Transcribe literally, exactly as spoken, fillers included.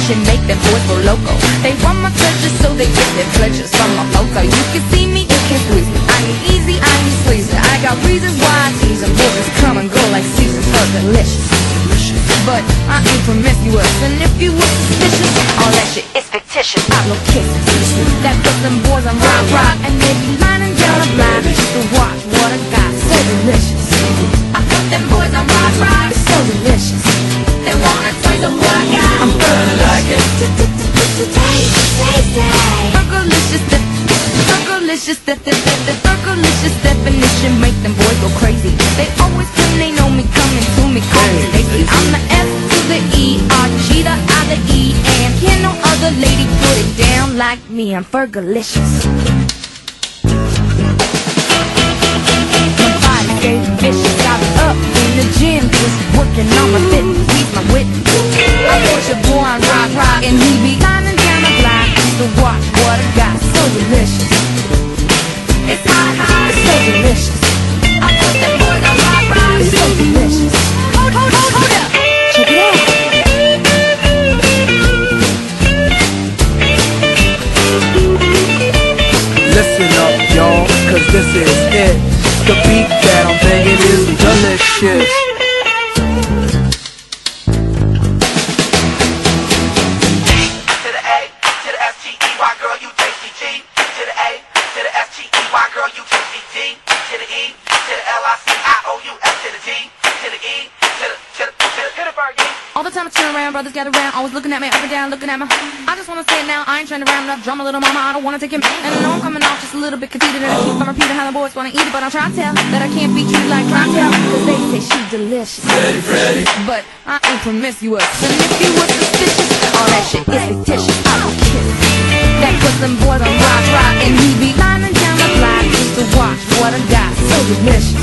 definition make them boys go loco. They want my treasures so they get their pleasures from my photo. You can see me, you can squeeze me. I ain't easy, I ain't sleazy. I got reasons why I tease them. Boys come and go like seasons for delicious. But I ain't promiscuous, and if you were suspicious, all that shit is fictitious. I blow kisses that put them boys on rock, rock, and they be lining down a block just to watch what I got. So delicious. I put them boys on rock, rock. It's so delicious. They wanna taste of what I got. I'm gonna like it. Fergalicious, Fergalicious, Fergalicious definition make them boys go crazy. They always claim they know me, coming to me, call me Stacy. I'm the S to the E, R, G to I, the E, and can't no other lady put it down like me. I'm Fergalicious. My body stays vicious. I be up in the gym, just working on my fitness. He's my witness. I push a boy on rock, rock, and he be lining down the block just to watch what I got. So delicious. It's hot, hot. It's so delicious. I put them boys on rock, rock. It's so delicious. Hold, hold, hold, hold up. Check it out. Listen up, y'all, cause this is it. The beat that I'm banging is delicious. All the time I turn around, brothers gather around, always looking at me up and down, looking at my. I just wanna say it now, I ain't trying to round up, drum a little mama, I don't wanna take it. And I know I'm coming off just a little bit conceited, and I keep on repeating how the boys wanna eat it, but I'm trying to tell that I can't be treated like clientele, cause they say she's delicious. Ready, ready. But I ain't promiscuous, and if you were suspicious, all that shit is fictitious. I will kiss that puts them boys on rock, rock, and he be lining down the block just to watch what I got. So delicious.